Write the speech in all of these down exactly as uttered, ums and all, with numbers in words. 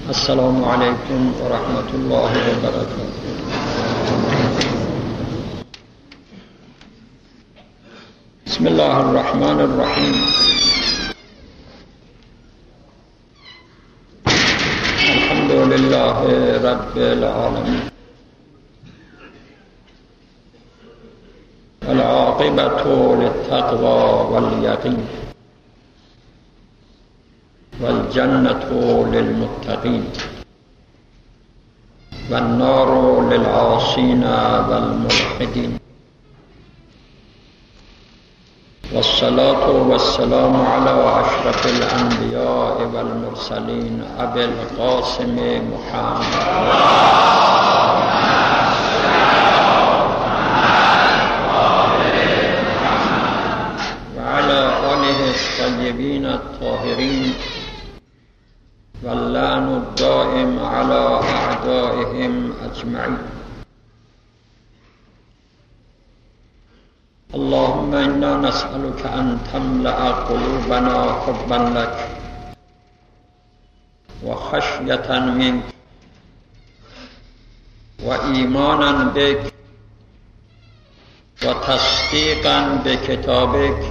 السلام علیکم و رحمت الله و برکاته. بسم الله الرحمن الرحیم. الحمد لله رب العالمین والعاقبة للتقوى والیقین والجنة للمتقین والنار للعاصین والملحدین والصلاة والسلام على أشرف الأنبياء والمرسلين أبي القاسم محمد وعلى آله الطيبين الطاهرين واللعن الدائم على أعدائهم أجمعين. اللهم إنا نسألك أن تملأ قلوبنا حبا لك وخشية منك وإيمانا بك وتصديقا بكتابك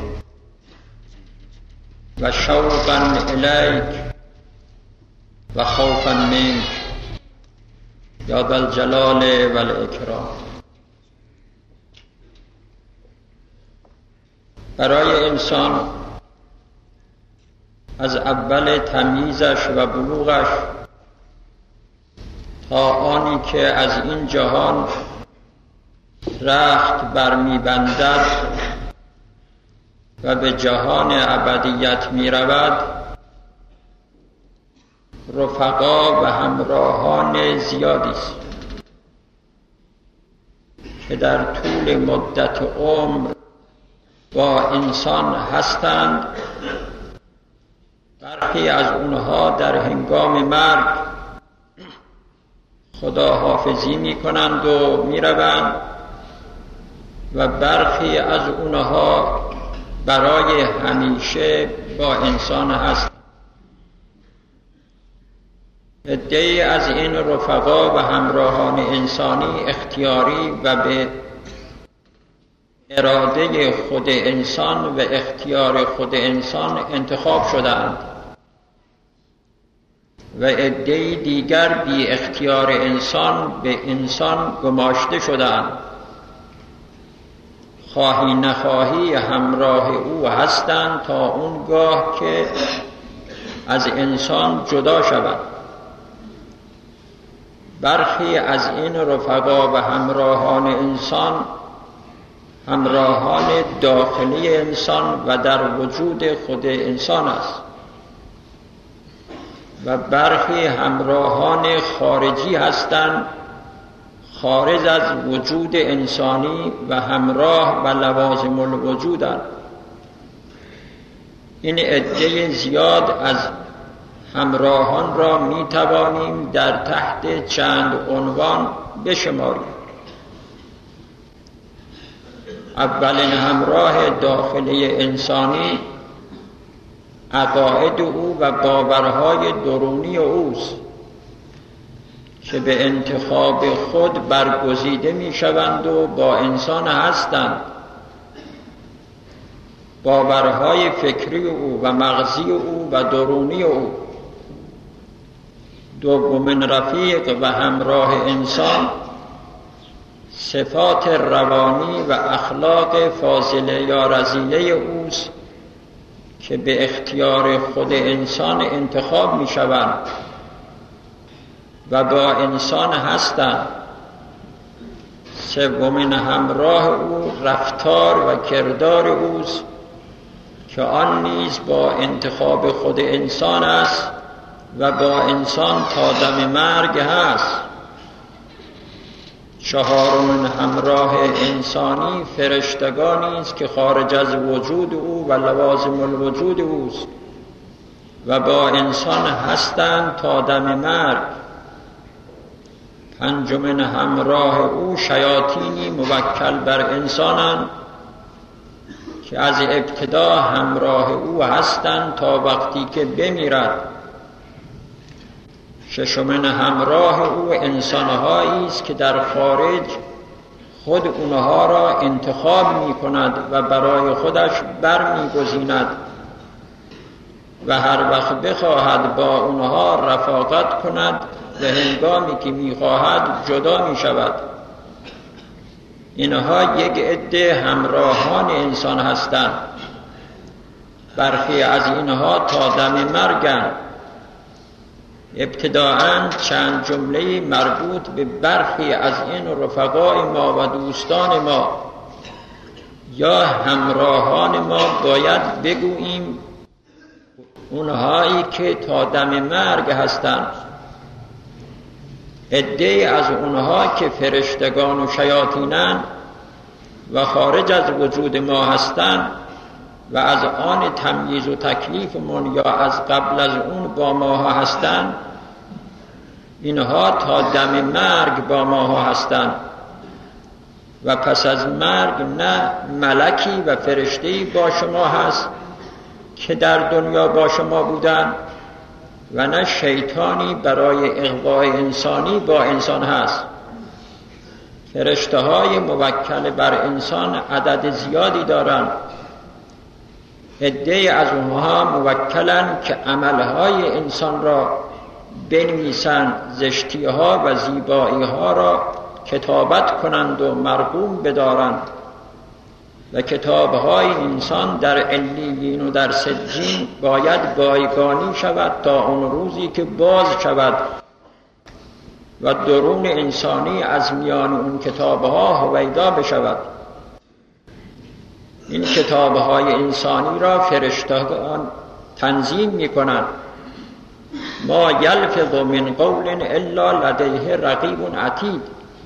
وشوقا إليك وخوفا منك يا ذا الجلال والإكرام. برای انسان از اول تمییزش و بلوغش تا آنی که از این جهان رخت برمی‌بندد و به جهان ابدیت می‌رود، رفقا و همراهان زیادی است که در طول مدت عمر با انسان هستند. برخی از اونها در هنگام مرگ خداحافظی می کنند و می روند و برخی از اونها برای همیشه با انسان هستند. عده‌ای از این رفقا و همراهان انسانی اختیاری و به اراده خود انسان و اختیار خود انسان انتخاب شدند و عده‌ای دیگر بی اختیار انسان به انسان گماشته شدند. خواهی نخواهی همراه او هستند تا اونگاه که از انسان جدا شوند. برخی از این رفقا و همراهان انسان همراهان داخلی انسان و در وجود خود انسان است و برخی همراهان خارجی هستند، خارج از وجود انسانی و همراه و لوازم الوجودند. این عده زیاد از همراهان را می توانیم در تحت چند عنوان بشماریم. اولین همراه داخلی انسانی عقاید او و باورهای درونی اوست که به انتخاب خود برگزیده می شوند و با انسان هستند. باورهای فکری او و مغزی او و درونی او. دومین رفیق و همراه انسان صفات روانی و اخلاق فاضله یا رذیله اوست که به اختیار خود انسان انتخاب می شوند و با انسان هستند. سومین همراه او رفتار و کردار اوست که آن نیز با انتخاب خود انسان است و با انسان تا دم مرگ هست. چهارمین همراه انسانی فرشتگانی است که خارج از وجود او و لوازم الوجود اوست و با انسان هستند تا دم مرگ. پنجمین همراه او شیاطینی موکل بر انسانند که از ابتدا همراه او هستند تا وقتی که بمیرد. ششمین همراه او انسانهایی است که در خارج خود اونها را انتخاب می کند و برای خودش برمیگزیند و هر وقت بخواهد با اونها رفاقت کند و هنگامی که می خواهد جدا می شود. اینها یک عده همراهان انسان هستند. برخی از اینها تا دم مرگند. ابتداءً چند جمله مربوط به برخی از این رفقای ما و دوستان ما یا همراهان ما باید بگوییم. اونهایی که تا دم مرگ هستند، عده‌ای از اونها که فرشتگان و شیاطینند و خارج از وجود ما هستند و از آن تمییز و تکلیفمون یا از قبل از اون با ما هستند، اینها تا دم مرگ با ما هستند و پس از مرگ نه ملکی و فرشته‌ای با شما هست که در دنیا با شما بودند و نه شیطانی برای اغوای انسانی با انسان هست. فرشته های موکل بر انسان عدد زیادی دارند. عده‌ای از اونها موکلند که عملهای انسان را بنویسند، زشتی‌ها و زیبایی‌ها را کتابت کنند و مرقوم بدارند و کتاب‌های انسان در علیین و در سجین باید بایگانی شود تا اون روزی که باز شود و درون انسانی از میان اون کتاب‌ها هویدا بشود. این کتاب‌های انسانی را فرشتگان تنظیم می‌کنند. ما یلفظ من قول الا لدیه رقیب عتید.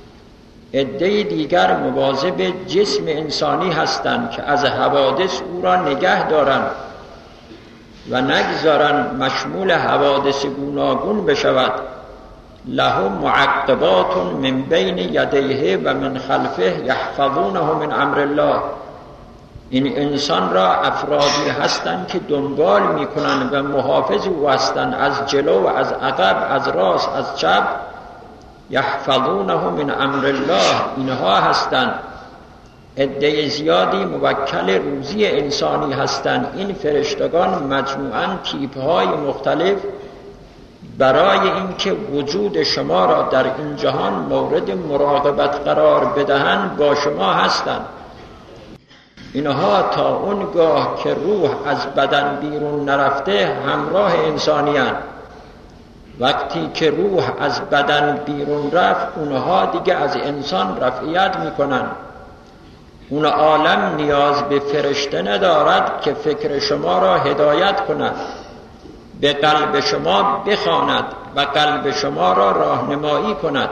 عده دیگر مواظب جسم انسانی هستند که از حوادث او را نگه دارند و نگذارند مشمول حوادث گوناگون بشود. له معقبات من بین یدیه و من خلفه یحفظونه من امر الله. این انسان را افرادی هستند که دنبال میکنند و محافظ او هستند، از جلو و از عقب، از راست از چپ. یحفظونه من امر الله، اینها هستند. عده زیادی موکل روزی انسانی هستند. این فرشتگان مجموعاً تیپ‌های مختلف برای اینکه وجود شما را در این جهان مورد مراقبت قرار بدهند با شما هستند. اینها تا اونگاه که روح از بدن بیرون نرفته همراه انسانی هستند. وقتی که روح از بدن بیرون رفت، اونها دیگه از انسان رفعیت میکنن. اون عالم نیاز به فرشته ندارد که فکر شما را هدایت کند، به قلب شما بخواند و قلب شما را راهنمایی کند.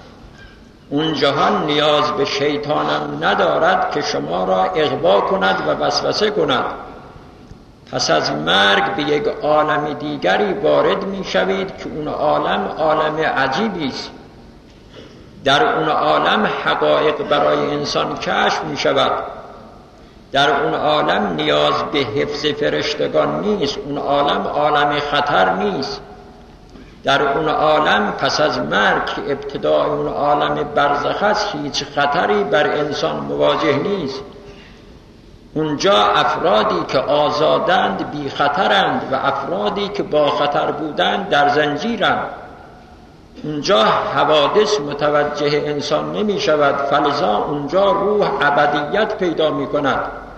اون جهان نیاز به شیطانم ندارد که شما را اغوا کند و وسوسه کند. پس از مرگ به یک عالم دیگری وارد می شوید که اون عالم عالم عجیبی است. در اون عالم حقایق برای انسان کشف می شود. در اون عالم نیاز به حفظ فرشتگان نیست. اون عالم عالم خطر نیست. در اون عالم پس از مرگ که ابتدای اون عالم برزخ است، هیچ خطری بر انسان مواجه نیست. اونجا افرادی که آزادند بی خطرند و افرادی که با خطر بودند در زنجیرند. اونجا حوادث متوجه انسان نمی شود، فلذا اونجا روح ابدیت پیدا می کند.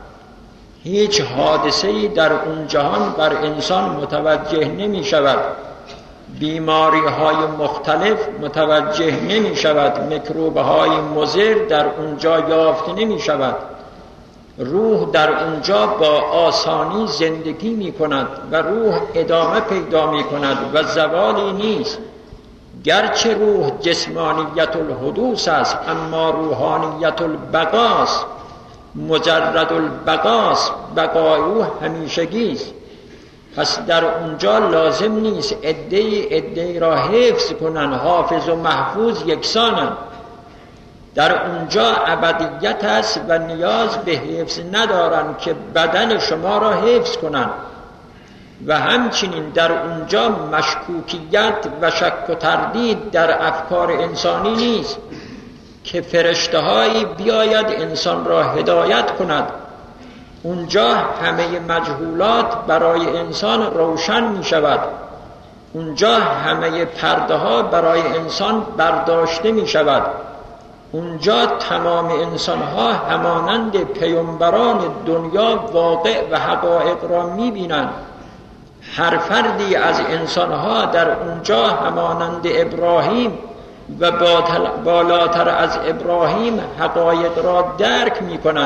هیچ حادثه‌ای در اون جهان بر انسان متوجه نمی شود. بیماری های مختلف متوجه نمی شود. میکروب های مضر در اونجا یافت نمی شود. روح در اونجا با آسانی زندگی می کند و روح ادامه پیدا می کند و زوالی نیست. گرچه روح جسمانیت الحدوث است، اما روحانیت البقاست، مجرد البقاست، بقای او همیشگی است. پس در اونجا لازم نیست عده‌ای عده‌ای را حفظ کنن. حافظ و محفوظ یکسانند. در اونجا ابدیت است و نیاز به حفظ ندارن که بدن شما را حفظ کنن. و همچنین در اونجا مشکوکیت و شک و تردید در افکار انسانی نیست که فرشته‌هایی بیاید انسان را هدایت کند. اونجا همه مجهولات برای انسان روشن می شود. اونجا همه پرده ها برای انسان برداشته می شود. اونجا تمام انسان ها همانند پیامبران دنیا واقع و حقایق را می بینند. هر فردی از انسان ها در اونجا همانند ابراهیم و بالاتر از ابراهیم حقایق را درک می کنند.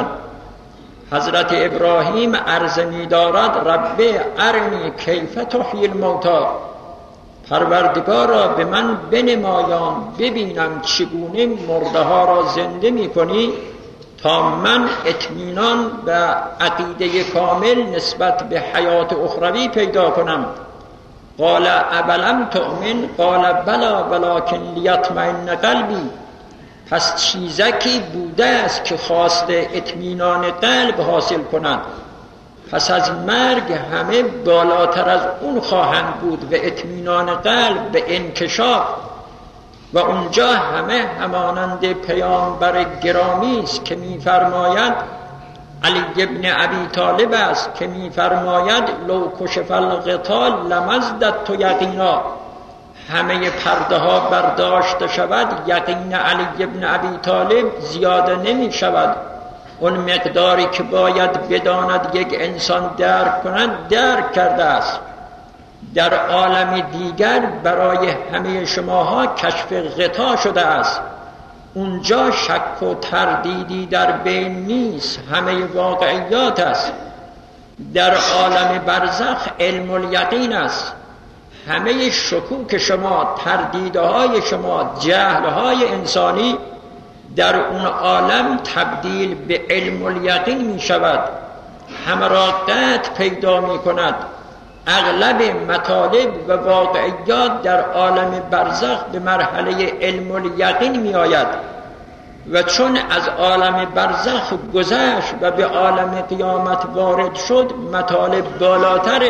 حضرت ابراهیم عرض می دارد رب ارنی کیف تحیی الموتی، پروردگارا به من بنمایان ببینم چگونه مرده ها را زنده می کنی تا من اطمینان و عقیده کامل نسبت به حیات اخروی پیدا کنم. قال اولم تؤمن قال بلا ولکن لیطمئن قلبی، پس چیزکی بوده است که خواسته اطمینان قلب حاصل کند. پس از مرگ همه بالاتر از اون خواهند بود و اطمینان قلب به انکشاف، و اونجا همه همانند پیامبر گرامی است که می‌فرماید، علی ابن ابی طالب است که می‌فرماید لو کشف الغطا لمزددت یقینا، همه پرده ها برداشته شود یقین علی ابن ابی طالب زیاده نمی شود. اون مقداری که باید بداند یک انسان درک کند درک کرده است. در عالم دیگر برای همه شماها کشف غطا شده است. اونجا شک و تردیدی در بین نیست، همه واقعیات است. در عالم برزخ علم الیقین است. همه شکوک شما، تردیدهای شما، جهلهای انسانی در اون عالم تبدیل به علم الیقین می شود، همه را قطع پیدا می کند. اغلب مطالب و واقعیات در عالم برزخ به مرحله علم الیقین می آید و چون از عالم برزخ گذشت و به عالم قیامت وارد شد مطالب بالاتره.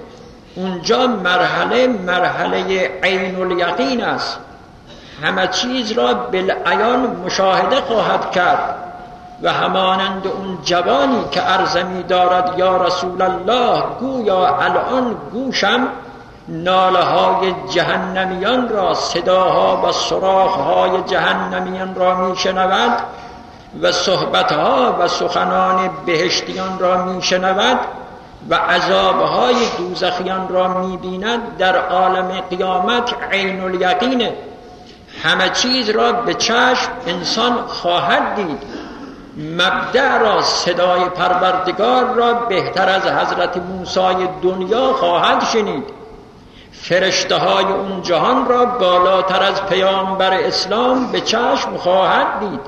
اونجا مرحله مرحله عین الیقین است، همه چیز را بالعیان مشاهده خواهد کرد و همانند اون جوانی که عرض می دارد یا رسول الله گویا الان گوشم ناله های جهنمیان را، صداها و صراخ های جهنمیان را می شنود و صحبت ها و سخنان بهشتیان را می شنود و عذابهای دوزخیان را می‌بیند. در عالم قیامت عین الیقین، همه چیز را به چشم انسان خواهد دید. مبدأ را، صدای پروردگار را بهتر از حضرت موسی دنیا خواهد شنید. فرشته های اون جهان را بالاتر از پیامبر اسلام به چشم خواهد دید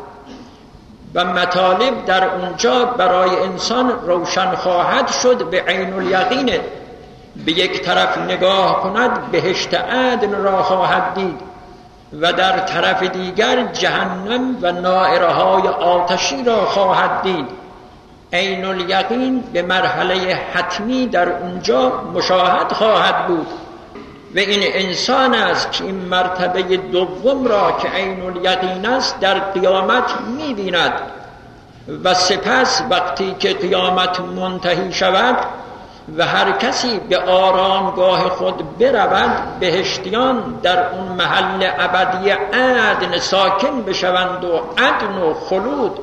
و مطالب در اونجا برای انسان روشن خواهد شد به عین الیقین. به یک طرف نگاه کند بهشت عدن را خواهد دید و در طرف دیگر جهنم و نائرهای آتشی را خواهد دید. عین الیقین به مرحله حتمی در اونجا مشاهد خواهد بود و این انسان است که این مرتبه دوم را که عین الیقین است در قیامت می‌بیند و سپس وقتی که قیامت منتهی شود و هر کسی به آرامگاه خود برود، بهشتیان در اون محل ابدی عدن ساکن بشوند و عدن و خلود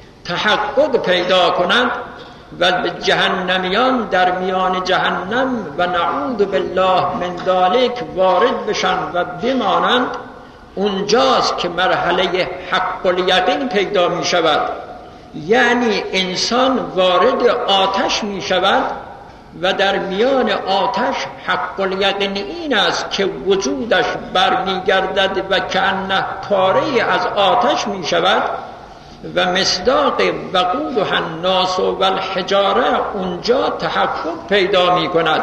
تحقق پیدا کنند و به جهنمیان در میان جهنم و نعوذ بالله من ذلک وارد بشن و بمانند. اونجاست که مرحله حق الیقین پیدا می شود، یعنی انسان وارد آتش می شود و در میان آتش حق الیقین این است که وجودش برمیگردد و کأنه پاره از آتش می شود و مصداق وقودها الناس والحجاره اونجا تحقق پیدا می کند.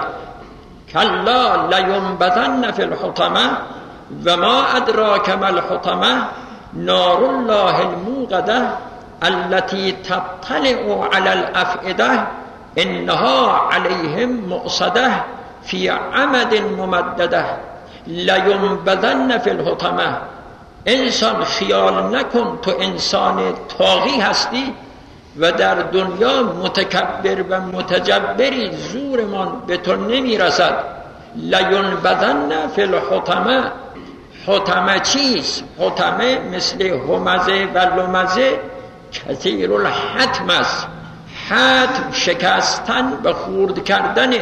کلا لینبذن فی الحطمه و ما ادراک ما الحطمه نار الله الموقده التي تطلع على الافئده انها علیهم مؤصده فی عمد ممدده لینبذن فی الحطمه. انسان خیال نکن تو انسان طاغی هستی و در دنیا متکبر و متجبری، زورمان به تو نمیرسد. لینبذن فی الحطمه. حطمه چیست؟ حطمه مثل همزه و لمزه کثیر الحتم است. حتم شکستن و خورد کردن.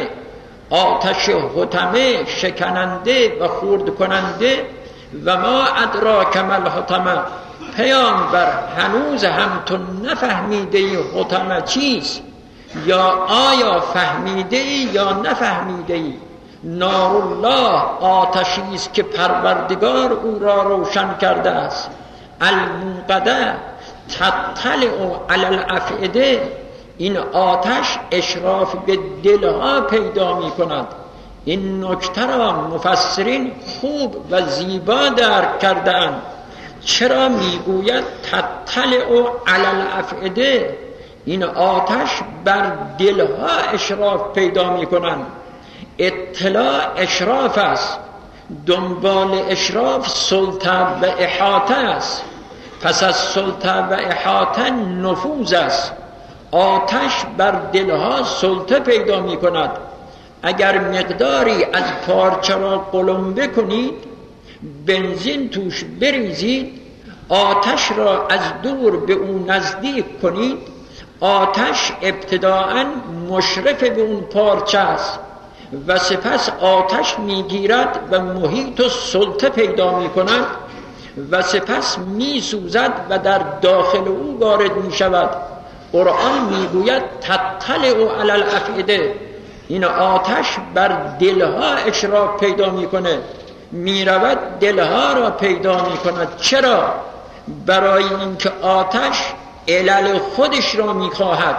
آتش حطمه شکننده و خورد کننده. و ما ادراک ما الحطمه. پیامبر هنوز هم تو نفهمیده حطمه چیست، یا آیا فهمیده یا نفهمیده؟ نار الله، آتشی است که پروردگار او را روشن کرده است. الموقده تطلع علی الافئده. این آتش اشراف به دلها پیدا می کند. این نکته را مفسرین خوب و زیبا درک کردند. چرا میگوید تطلع علی الافئده؟ این آتش بر دلها اشراف پیدا می کنند. اطلاع اشراف است، دنبال اشراف سلطه و احاطه است، پس از سلطه و احاطه نفوذ است. آتش بر دلها سلطه پیدا می کند. اگر مقداری از پارچه را قلمبه کنید، بنزین توش بریزید، آتش را از دور به اون نزدیک کنید، آتش ابتداءً مشرف به اون پارچه است و سپس آتش میگیرد و محیط و سلطه پیدا می کند و سپس می سوزد و در داخل او وارد می شود. قرآن میگوید تطلع علی الافئده. این آتش بر دلها اشراف پیدا میکنه، میرود دلها را پیدا میکند. چرا؟ برای اینکه آتش علل خودش را میخواهد،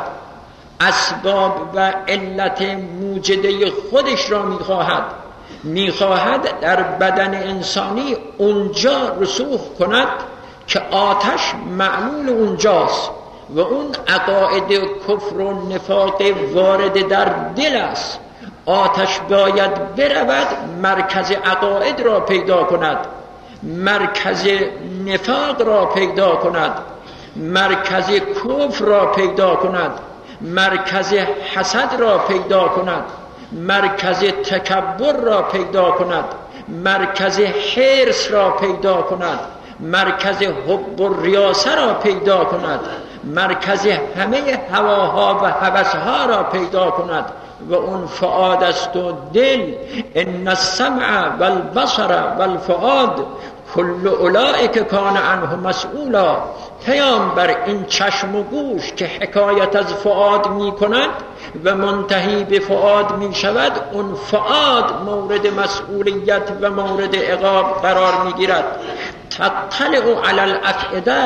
اسباب و علت موجده خودش را میخواهد. میخواهد در بدن انسانی اونجا رسوخ کند که آتش معلول اونجاست و اون عقاید کفر و نفاق وارد در دل است. آتش باید برود مرکز عقاید را پیدا کند، مرکز نفاق را پیدا کند، مرکز کفر را پیدا کند، مرکز حسد را پیدا کند، مرکز تکبر را پیدا کند، مرکز حرص را پیدا کند، مرکز حب و ریاسه را پیدا کند، مرکز همه هواها و هوسها را پیدا کند و اون فؤاد است و دل. ان السمع والبصر والفؤاد کل اولئک کان عنه مسئولا. پیامبر این چشم و گوش که حکایت از فؤاد می کند و منتهی به فؤاد می شود، اون فؤاد مورد مسئولیت و مورد عقاب قرار می گیرد. تطلع علی الافئده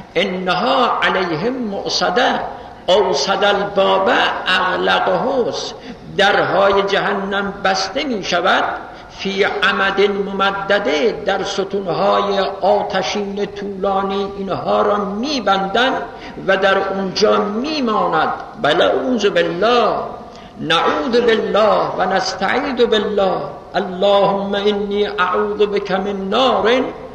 انها علیهم مؤصده اوصد الباب اغلقه. درهای جهنم بسته می شود، فی عمد ممدده، در ستونهای آتشین طولانی اینها را می بندن و در اونجا می ماند. بل اعوذ بالله، نعوذ بالله و نستعیذ بالله. اللهم انی اعوذ بک من نار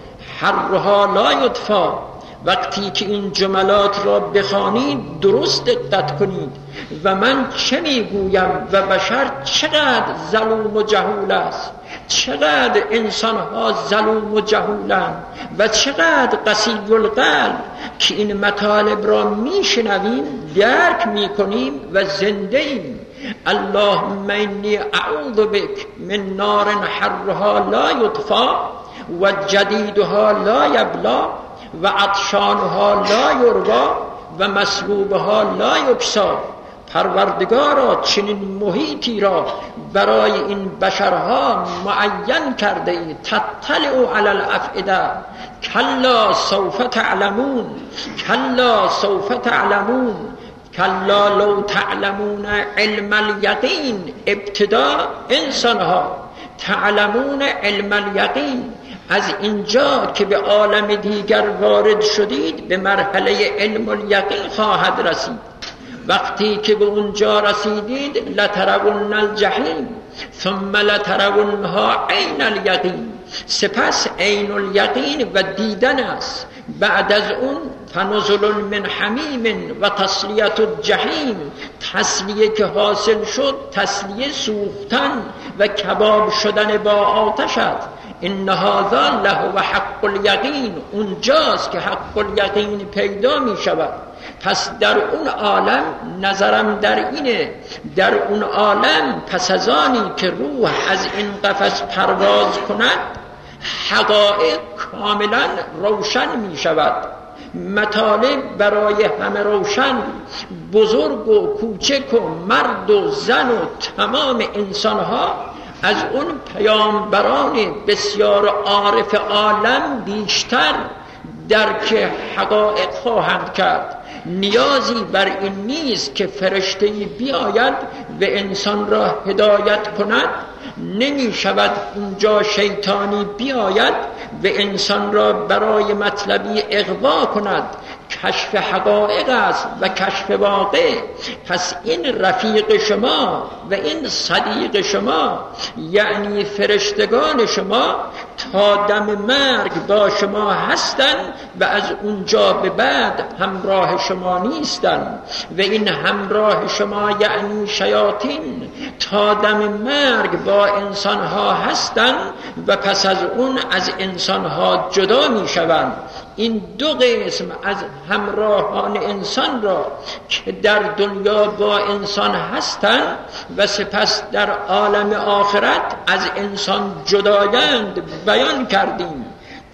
حرها لا یطفی. وقتی که این جملات را بخوانید درست دقت کنید. و من چه میگویم و بشر چقدر ظلوم و جهول است، چقدر انسان ها ظلوم و جهولند و چقدر قسی القلب که این مطالب را میشنویم، درک میکنیم و زنده ایم. اللهم انی اعوذ بک من نار حرها لا یطفی و جدیدها لا یبلی و عطشانها لا یروی و مسلوبها لا یکسا. پروردگارا چنین محیطی را برای این بشرها معین کرده ای. تطلع علی الافئده کلا سوف تعلمون، کلا سوف تعلمون، کلا لو تعلمون علم الیقین. ابتدا انسانها تعلمون علم الیقین. از اینجا که به عالم دیگر وارد شدید به مرحله علم الیقین خواهد رسید. وقتی که به اونجا رسیدید لترون الجحیم، ثم لترونها عین الیقین، سپس عین الیقین و دیدن است. بعد از اون فنزل من حمیم و تسلیت الجحیم، تسلیه که حاصل شد تسلیه سوختن و کباب شدن با آتش است. ان هذا له و حق الیقین، اونجاست که حق الیقین پیدا می شود. پس در اون عالم نظرم در اینه، در اون عالم پس از آنی که روح از این قفس پرواز کند حقایق کاملا روشن می شود. مطالب برای همه روشن، بزرگ و کوچک و مرد و زن و تمام انسانها از اون پیامبران بسیار عارف عالم بیشتر درک حقایق خواهند کرد. نیازی بر این نیست که فرشته‌ای بیاید و انسان را هدایت کند، نمی شود اونجا شیطانی بیاید و انسان را برای مطلبی اغوا کند. کشف حقایق است و کشف واقع. پس این رفیق شما و این صدیق شما یعنی فرشتگان شما تا دم مرگ با شما هستند و از اونجا به بعد همراه شما نیستند. و این همراه شما یعنی شیاطین تا دم مرگ با انسانها هستند و پس از اون از انسانها جدا می شوند. این دو قسم از همراهان انسان را که در دنیا با انسان هستند و سپس در عالم آخرت از انسان جدایند بیان کردیم.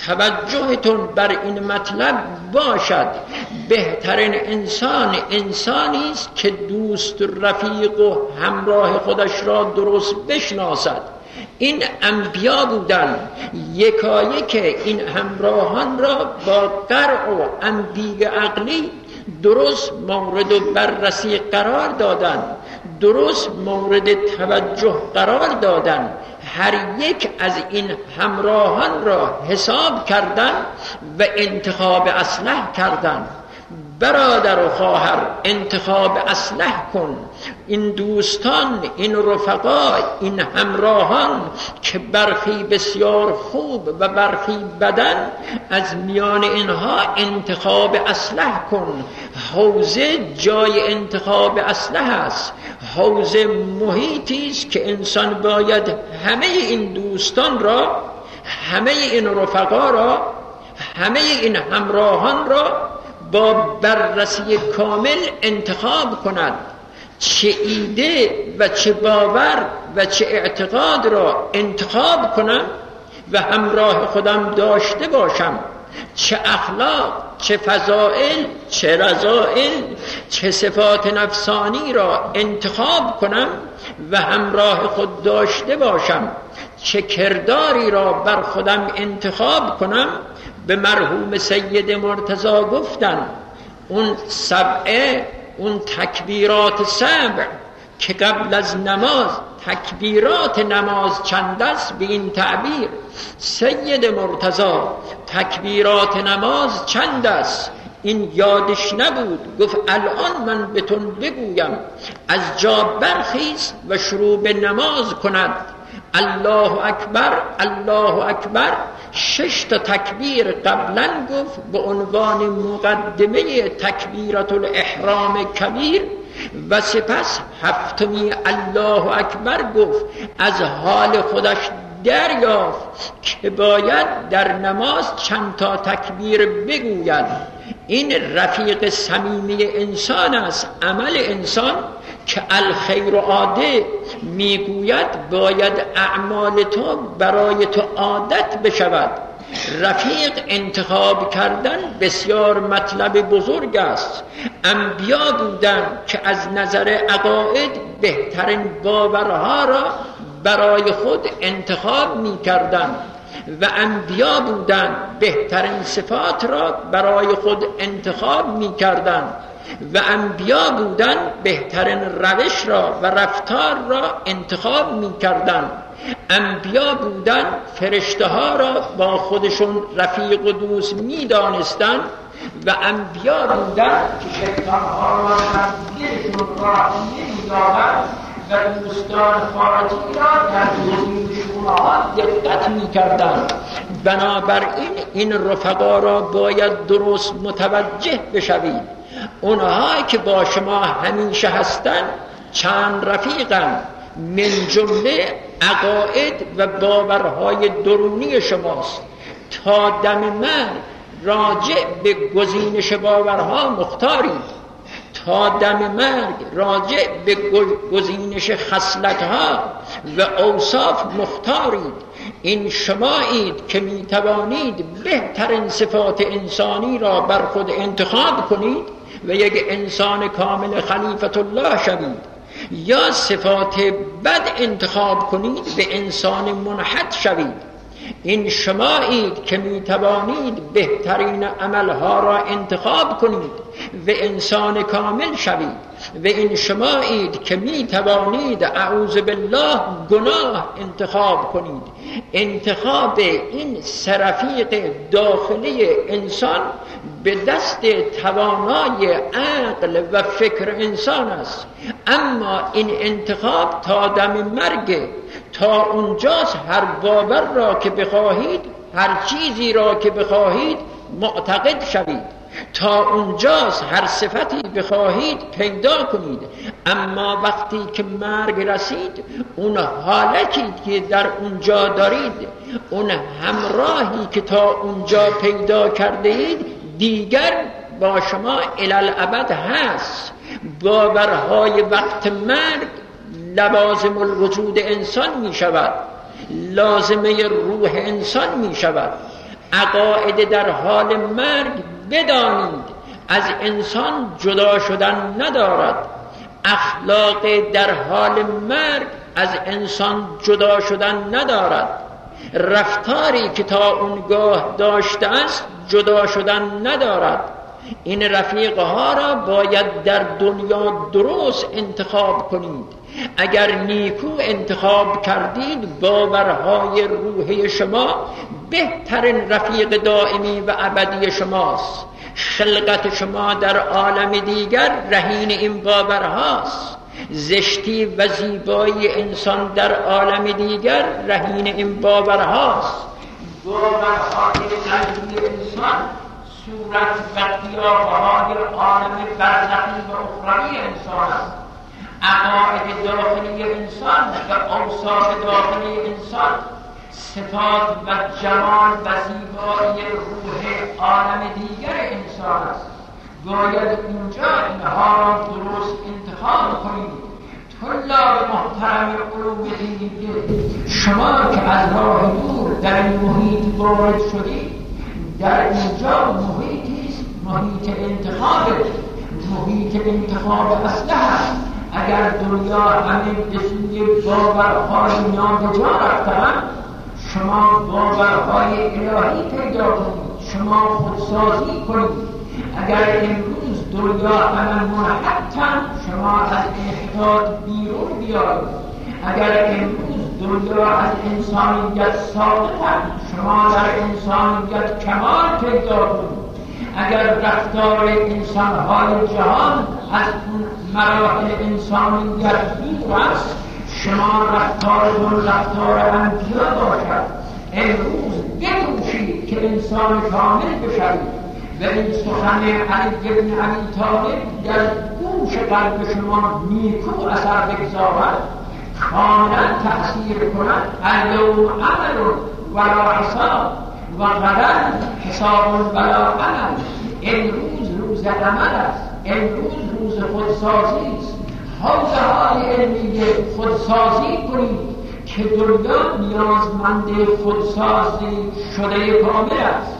توجهتون بر این مطلب باشد. بهترین انسان انسانی است که دوست رفیق و همراه خودش را درست بشناسد. این انبیا بودن، یکایک این همراهان را با قرع و انبیاء عقلی درست مورد بررسی قرار دادن، درست مورد توجه قرار دادن. هر یک از این همراهان را حساب کردن و انتخاب اصلح کردن. برادر و خواهر انتخاب اصلح کن. این دوستان، این رفقا، این همراهان که برخی بسیار خوب و برخی بدن، از میان اینها انتخاب اصلح کن. حوزه جای انتخاب اصلح است. حوزه محیطی است که انسان باید همه این دوستان را، همه این رفقا را، همه این همراهان را با بررسی کامل انتخاب کند. چه ایده و چه باور و چه اعتقاد را انتخاب کنم و همراه خودم داشته باشم. چه اخلاق، چه فضائل، چه رذائل، چه صفات نفسانی را انتخاب کنم و همراه خود داشته باشم. چه کرداری را بر خودم انتخاب کنم. به مرحوم سید مرتضی گفتن اون سبعه، اون تکبیرات سبع که قبل از نماز، تکبیرات نماز چند است؟ به این تعبیر سید مرتضی تکبیرات نماز چند است؟ این یادش نبود. گفت الان من بهتون بگویم. از جا برخیست و شروع به نماز کند. الله اکبر، الله اکبر. شش تا تکبیر قبلا گفت به عنوان مقدمه تکبیرت الاحرام کبیر و سپس هفتمی الله اکبر گفت. از حال خودش دریافت که باید در نماز چند تا تکبیر بگوید. این رفیق صمیمی انسان است. عمل انسان که الخیر و عاده میگوید باید اعمال تو برای تو عادت بشود. رفیق انتخاب کردن بسیار مطلب بزرگ است. انبیا بودن که از نظر عقاید بهترین باورها را برای خود انتخاب می کردن و انبیا بودن بهترین صفات را برای خود انتخاب می کردن و انبیا بودن بهترین روش را و رفتار را انتخاب می کردن. انبیا بودن فرشته ها را با خودشون رفیق و دوست می دانستن و انبیا بودن که شیطان ها را نزدیکشون راه نمی دادن و دوستان خارجی را در گزینش اونها دقت می‌کردند. بنابراین این رفقا را باید درست متوجه بشوید. اونها که با شما همیشه هستند چند رفیقند، من جمله عقاید و باورهای درونی شماست. تا دم مرگ راجع به گزینش باورها مختارید، تا دم مرگ راجع به گزینش خصلت‌ها و اوصاف مختارید. این شمایید که می توانید بهترین صفات انسانی را بر خود انتخاب کنید و یک انسان کامل خلیفت الله شوید، یا صفات بد انتخاب کنید به انسان منحط شوید. این شمایید که می توانید بهترین عملها را انتخاب کنید و انسان کامل شوید، و این شمایید که می توانید اعوذ بالله گناه انتخاب کنید. انتخاب این سرفیق داخلی انسان به دست توانای عقل و فکر انسان است، اما این انتخاب تا دم مرگ. تا اونجاست هر باور را که بخواهید، هر چیزی را که بخواهید معتقد شوید. تا اونجاست هر صفتی بخواهید پیدا کنید. اما وقتی که مرگ رسید، اون حالتی که در اونجا دارید، اون همراهی که تا اونجا پیدا کرده اید دیگر با شما الالعبد هست. باورهای وقت مرگ لوازم الوجود انسان می شود، لازمه روح انسان می شود. عقاید در حال مرگ بدانید از انسان جدا شدن ندارد. اخلاق در حال مرگ از انسان جدا شدن ندارد. رفتاری که تا اونگاه داشته است جدا شدن ندارد. این رفیقها را باید در دنیا درست انتخاب کنید. اگر نیکو انتخاب کردید، باورهای روحی شما بهترین رفیق دائمی و ابدی شماست. خلقت شما در عالم دیگر رهین این باورهاست. زشتی و زیبایی انسان در عالم دیگر رهین این باورهاست. باورهای قلبی انسان صورت و قیافه‌های عالم برزخی و اخروی انسان است. عقاید داخلی انسان و اوصاف داخلی انسان، صفات و جمال و زیبایی روح عالم دیگر انسان است. باید اینجا اینها را درست انتخاب کنید. طلاب محترم علوم دینی، شما که از راه دور در این محیط وارد شدید، در اینجا محیطی است، محیط انتخاب، محیط انتخاب اصلح است. اگر دنیا همه به سوی باورهای نابجا رفتند، شما باورهای الهی پیدا کنید، شما خودسازی کنید. اگر امروز دنیا همه منحطند، شما از انحطاط بیرون بیایید. اگر امروز دنیا از انسانیت ساقطند، شما در انسانیت کمال پیدا کنید. اگر رفتار انسان‌های جهان از اون مراحل انسانیت دور است، شما رفتارتون رفتار انبیا باشد. امروز بکوشید که انسان کامل بشوید و این سخن علی بن ابی طالب در گوش قلب شما نیکو اثر بگذارد، کاملا تأثیر کند. اليوم عمل ولا حساب و غدا حساب ولا عمل. امروز روز عمل است، امروز روز خودسازی است. حوزه های علمی خودسازی کنید که دنیا نیازمند خودسازی شده کامل است.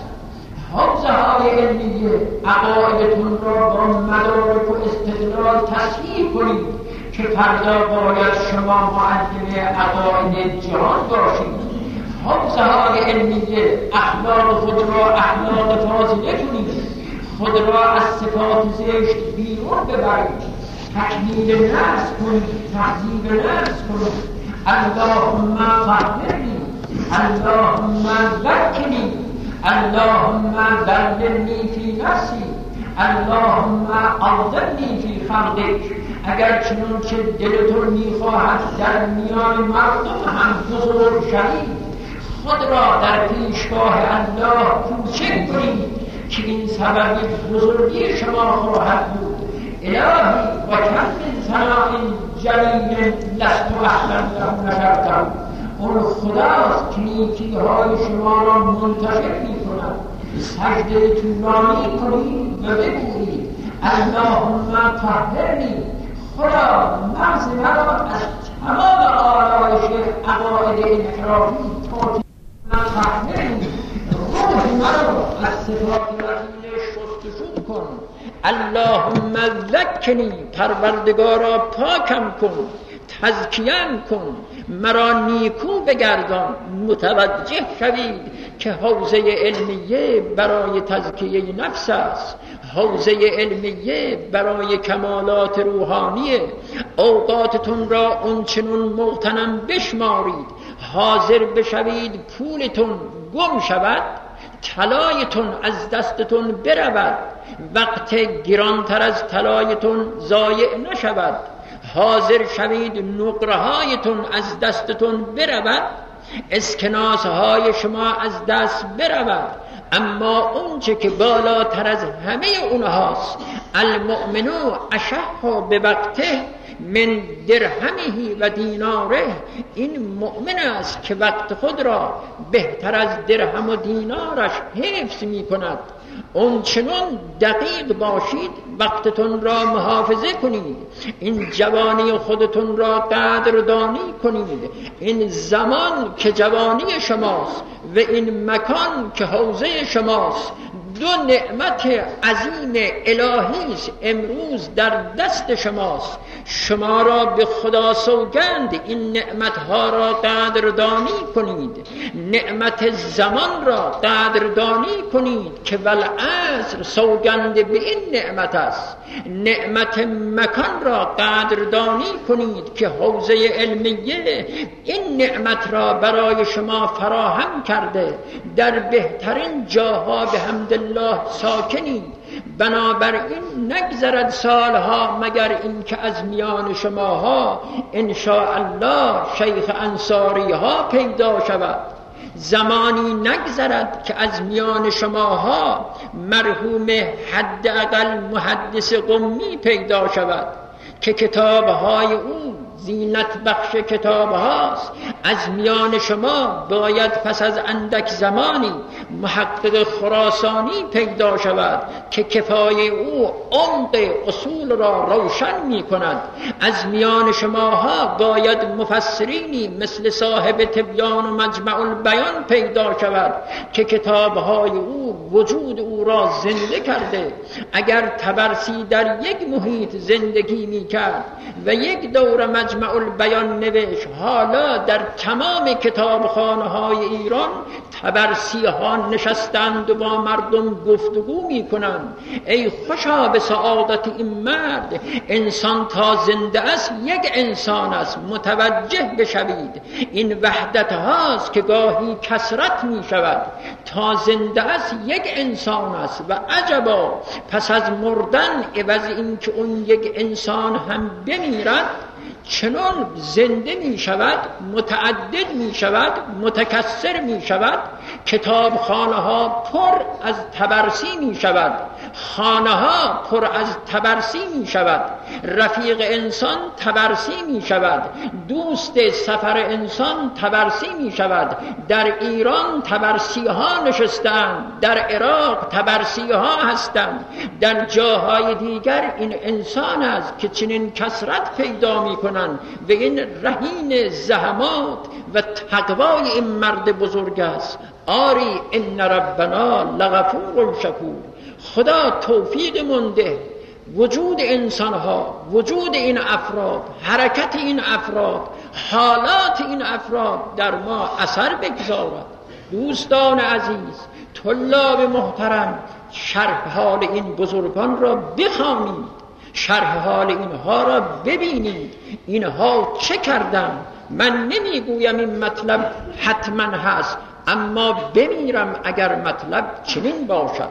حوزه های علمی عقایدتون را با مدارک و استدلال تصحیح کنید که فردا باید شما معلم عقاید جهان باشید. حوزه های علمی اخلاق خود را اخلاق فاضله کنید، خود را از صفات زشت بیرون ببرید، تکمیل نفس کنید، تهذیب نفس کنید. اللهم طهرنی، اللهم زکینی، اللهم ذللنی فی نفسی، اللهم اغضبنی فی خلقک، اگر چنون که دلتون میخواهد در میان مردم هم بزرگ شوید، خود را در پیشگاه الله کوچک کنید که این سبب بزرگی شما خواهد بود. الهی و کم من ثناء جلیل لست اهلا له نشرته. اون خداست که نیکی‌های شما را منتشر می‌کند. سجده طولانی کنید و بگویید اللهم طهرنی، خدا مغز مرا از تمام آرایش عقاید انحرافی طهر طهرنی، روح مرا از صفات رذیل شستشو کن. اللهم ذکنی، پروردگارا پاکم کن، تزکیه‌ام کن، مرا نیکو بگردان. متوجه شوید که حوزه علمیه برای تزکیه نفس است، حوزه علمیه برای کمالات روحانیه. اوقاتتون را اونچنون مغتنم بشمارید، حاضر بشوید پولتون گم شود، طلایتون از دستتون برود، وقت گرانتر از طلایتون ضایع نشود. حاضر شوید نقره‌هایتون از دستتون برود، اسکناسهای شما از دست برود. اما اونچه که بالاتر از همه اونهاست، المؤمن اشح بوقته من درهمه و دیناره، این مؤمن است که وقت خود را بهتر از درهم و دینارش حفظ می کند. اون چنون دقیق باشید، وقتتون را محافظه کنید، این جوانی خودتون را قدردانی کنید. این زمان که جوانی شماست و این مکان که حوزه شماست، دو نعمت عظیم الهی است امروز در دست شماست. شما را به خدا سوگند این نعمتها را قدردانی کنید. نعمت زمان را قدردانی کنید که والعصر سوگند به این نعمت است. نعمت مکان را قدردانی کنید که حوزه علمیه این نعمت را برای شما فراهم کرده. در بهترین جاها به حمدالله ساکنید. بنابراین نگذرد سالها مگر اینکه از میان شماها انشاءالله شیخ انصاری ها پیدا شود. زمانی نگذرد که از میان شماها مرحوم حداقل محدث قمی پیدا شود که کتابهای او زینت بخش کتاب هاست. از میان شما باید پس از اندک زمانی محقق خراسانی پیدا شود که کفای او عمق اصول را روشن می کند. از میان شماها باید مفسرینی مثل صاحب تبیان و مجمع البیان پیدا شود که کتابهای او وجود او را زنده کرده. اگر طبرسی در یک محیط زندگی می کرد و یک دور مجمع البیان نوشت، حالا در تمام کتابخانه های ایران طبرسی ها نشستند و با مردم گفتگو می کنند. ای خوشا به سعادت این مرد. انسان تا زنده است یک انسان است. متوجه بشوید این وحدت هاست که گاهی کثرت می شود. تا زنده است یک انسان است و عجبا پس از مردن عوض این که اون یک انسان هم بمیرد چنان زنده می شود، متعدد می شود، متکثر می شود. کتاب خانه ها پر از طبرسی می شود، خانه ها پر از طبرسی می شود. رفیق انسان طبرسی می شود، دوست سفر انسان طبرسی می شود. در ایران طبرسی ها نشستند، در عراق طبرسی ها هستند، در جاهای دیگر این انسان است که چنین کثرت پیدا می کنند و این رهین زحمات و تقوای این مرد بزرگ است. آری ان ربنا لغفور شکور. خدا توفیق منده وجود انسانها، وجود این افراد، حرکت این افراد، حالات این افراد در ما اثر بگذارد. دوستان عزیز، طلاب محترم، شرح حال این بزرگان را بخوانید، شرح حال اینها را ببینید. اینها چه کردند؟ من نمیگویم این مطلب حتما هست، اما بمیرم اگر مطلب چنین باشد.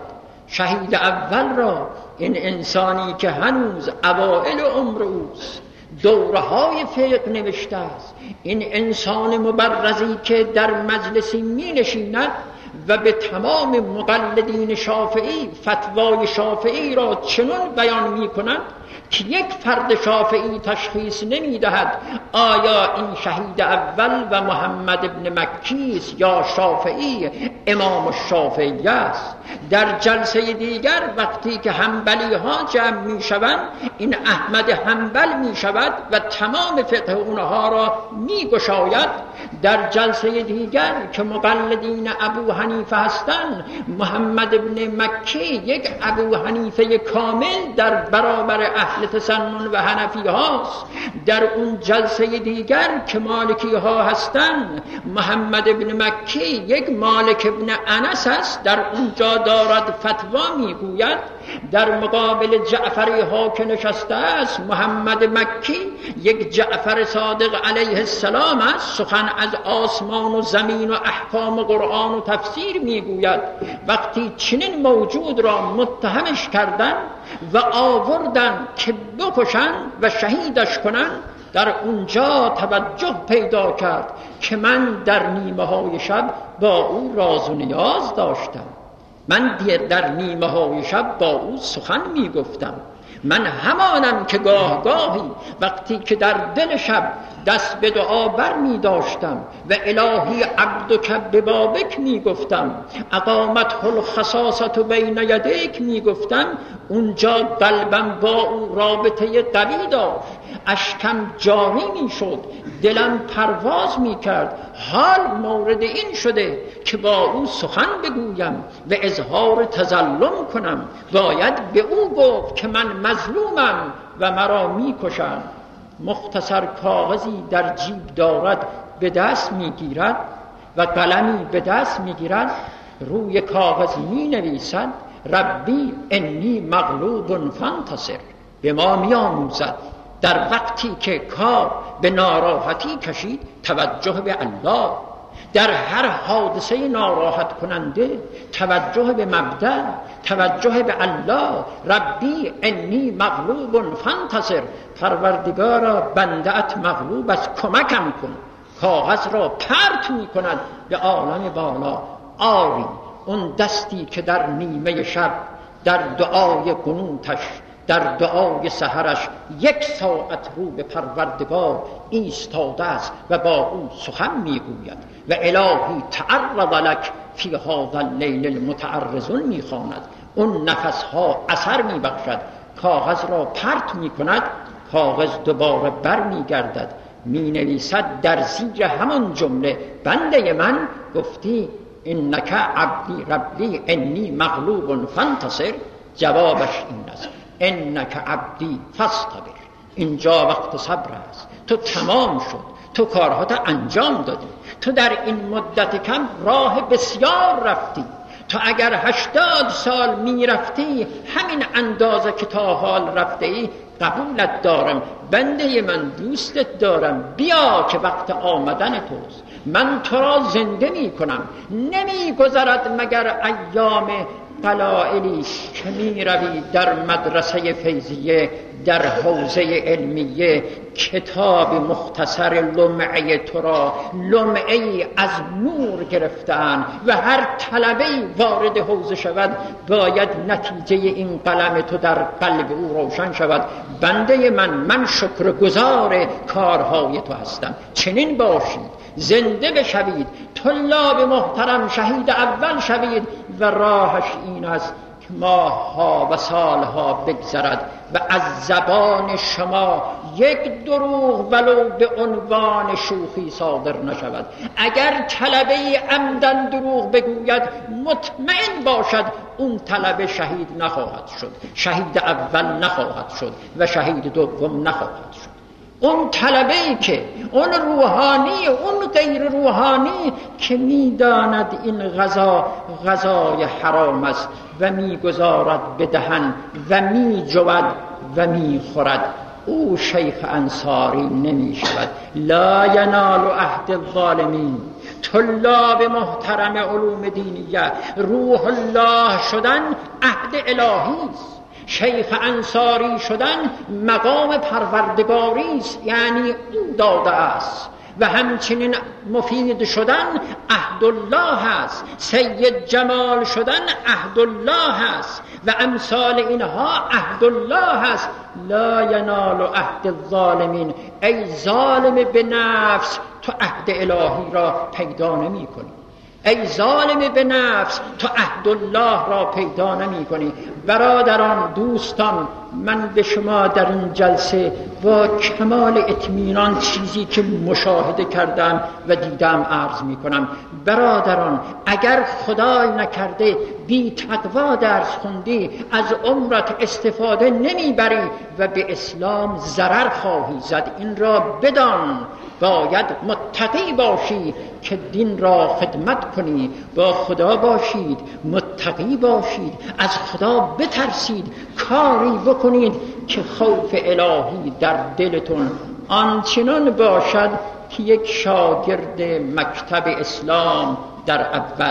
شهید اول را، این انسانی که هنوز اوائل عمر اوست، دوره های فقه نوشته است، این انسان مبرزی که در مجلسی می نشیند و به تمام مقلدین شافعی فتوای شافعی را چنان بیان می کند که یک فرد شافعی تشخیص نمی دهد آیا این شهید اول و محمد ابن مکی است یا شافعی امام الشافعی است. در جلسه دیگر وقتی که حنبلی ها جمع می شوند، این احمد حنبل می شود و تمام فقه اونها را می گشاید. در جلسه دیگر که مقلدین ابو حنیفه هستند، محمد ابن مکی یک ابو حنیفه کامل در برابر اهل تسنن و حنفی هاست. در اون جلسه دیگر که مالکی ها هستند، محمد ابن مکی یک مالک ابن انس است، در اونجا دارد فتوا میگوید. در مقابل جعفری ها که نشسته است، محمد مکی یک جعفر صادق علیه السلام است، سخن از آسمان و زمین و احکام قرآن و تفسیر میگوید. وقتی چنین موجود را متهمش کردن و آوردن که بکشن و شهیدش کنن، در اونجا توجه پیدا کرد که من در نیمه های شب با او راز و نیاز داشتم، من در نیمه های شب با او سخن می گفتم، من همانم که گاه گاهی وقتی که در دل شب دست به دعا بر می داشتم و الهی عبدک ببابک می گفتم، اقامت الخصاصت بین یدیک می گفتم، اونجا قلبم با او رابطه قوی داشت، اشکم جاری می شد، دلم پرواز می کرد. حال مورد این شده که با او سخن بگویم و اظهار تظلم کنم، باید به او گفت که من مظلومم و مرا می کشند. مختصر کاغذی در جیب دارد، به دست می گیرد و قلمی به دست می گیرد، روی کاغذ می نویسد ربی انی مغلوب فانتصر. به ما می آموزد در وقتی که کار به ناراحتی کشید توجه به الله، در هر حادثه ناراحت کننده توجه به مبدأ، توجه به الله. ربی انی مغلوب فانتصر، پروردگارا بنده‌ات مغلوب است، کمکم کن. کاغذ را پرت می کند به عالم بالا. آری اون دستی که در نیمه شب در دعای قنوتش، در دعای سحرش یک ساعت رو به پروردگار ایستاده است و با او سخن میگوید و الهی تعرض لک فی هذا اللیل المتعرضون میخواند. اون نفسها اثر میبخشد، کاغذ را پرت میکند، کاغذ دوباره بر میگردد، مینویسد در زیر همان جمله بنده من گفتی انک عبدی ربی انی مغلوب فانتصر، جوابش این است انک عبدی فاصطبر. اینجا وقت صبر است، تو تمام شد، تو کارهات انجام دادی، تو در این مدت کم راه بسیار رفتی، تو اگر هشتاد سال می رفتی همین اندازه که تا حال رفته ای قبولت دارم، بنده من دوستت دارم، بیا که وقت آمدن توست، من تو را زنده می کنم. نمی گذرد مگر ایام قلائلی که می روی در مدرسه فیضیه، در حوزه علمیه، کتاب مختصر لمعه تو را لمعه از نور گرفتن و هر طلبه‌ای وارد حوزه شود باید نتیجه این قلم تو در قلب او روشن شود. بنده من من شکرگزار کارهای تو هستم. چنین باشید، زنده بشوید، طلاب محترم شهید اول شوید و راهش این است که ماه‌ها و سالها بگذرد و از زبان شما یک دروغ ولو به عنوان شوخی صادر نشود. اگر طلبه‌ای عمدن دروغ بگوید مطمئن باشد اون طلبه شهید نخواهد شد، شهید اول نخواهد شد و شهید دوم نخواهد شد. اون طلبه‌ای که اون روحانی، اون غیر روحانی که میداند این غذا غذای حرام است و میگذارد به دهن و میجود و میخورد، او شیخ انصاری نمی شود. لا ینال عهد الظالمین طلاب محترم علوم دینیه، روح الله شدن عهد الهی است، شیخ انصاری شدن مقام پروردگاری است، یعنی او داده است. و همچنین مفید شدن عهد الله است، سید جمال شدن عهد الله است و امثال اینها عهد الله است. لا ینال عهد الظالمین، ای ظالم به نفس تو عهد الهی را پیدا نمی کنی، ای ظالم به نفس تو عهد الله را پیدا نمی کنی. برادران، دوستان، من به شما در این جلسه با کمال اطمینان چیزی که مشاهده کردم و دیدم عرض می کنم. برادران، اگر خدای نکرده بی تقوا درس خوندی، از عمرت استفاده نمی بری و به اسلام ضرر خواهی زد. این را بدان، باید متقی باشی که دین را خدمت کنی. با خدا باشید، متقی باشید، از خدا بترسید، کاری بکنید که خوف الهی در دلتون آنچنان باشد که یک شاگرد مکتب اسلام در اول،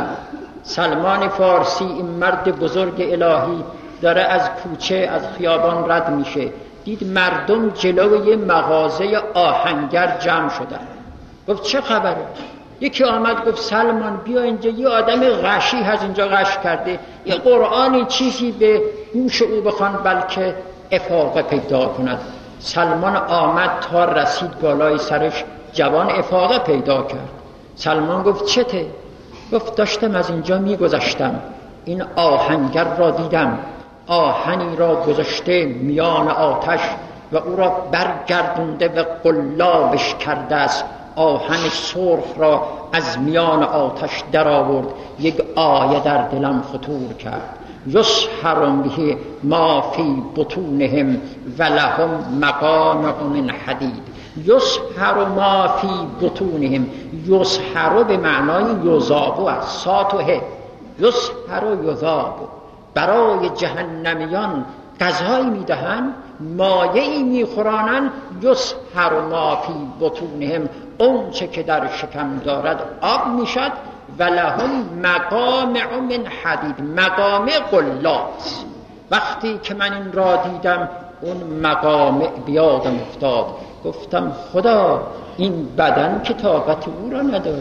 سلمان فارسی، این مرد بزرگ الهی، داره از کوچه از خیابان رد میشه، دید مردم جلوی مغازه آهنگر جمع شدن. گفت چه خبره؟ یکی آمد گفت سلمان بیا اینجا، یه آدم غشی از اینجا غش کرده، یه قرآنی چیزی به گوش او بخوان بلکه افاقه پیدا کند. سلمان آمد تا رسید بالای سرش، جوان افاقه پیدا کرد. سلمان گفت چته؟ گفت داشتم از اینجا میگذشتم، این آهنگر را دیدم، آهنی را گذاشته میان آتش و او را برگردونده و قلابش کرده است. آهن سرخ را از میان آتش در آورد. یک آیه در دلم خطور کرد: یسحر به ما فی بطونهم و لهم مقامع من حدید. یسحر ما فی بطونهم، یسحر به معنای یذاب است، ساتوه، یسحر و یذاب. برای جهنمیان غذایی میدهند، مایعی میخورانند، یسحر ما فی بطونهم، اون چه که در شکم دارد آب میشد. و لهم مقامع من حدید، مقامع قلاب. وقتی که من این را دیدم اون مقامع بیادم افتاد، گفتم خدا این بدن که طاقت او را نداره.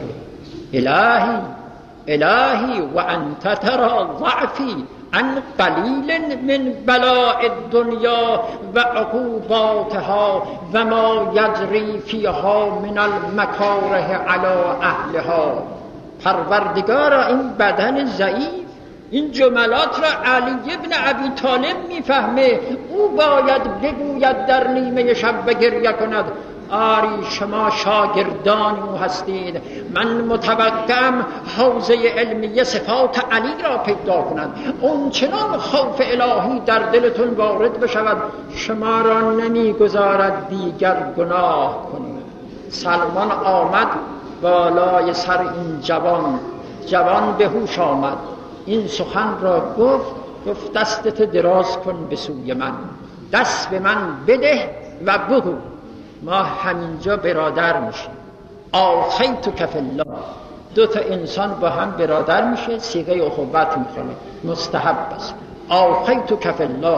الهی الهی و انت ترى ضعفی عن قلیل من بلاء الدنیا و عقوباتها و ما یجری فیها من المکاره علی اهلها. پروردگارا این بدن ضعیف، این جملات را علی ابن ابی طالب میفهمه، او باید بگوید در نیمه شب و گریه کند: آری شما شاگردان او هستید، من متوقعم حوزه علمی صفات علی را پیدا کند، اون چنان خوف الهی در دلتون وارد بشود شما را نمیگذارد دیگر گناه کنید. سلمان آمد بالای سر این جوان، جوان به هوش آمد، این سخن را گفت، گفت دستت دراز کن به سوی من، دست به من بده و بگو ما همینجا برادر میشیم. آخیتک فی الله، دو تا انسان با هم برادر میشه، صیغه اخوت میخونه، مستحب است. آخیتک فی الله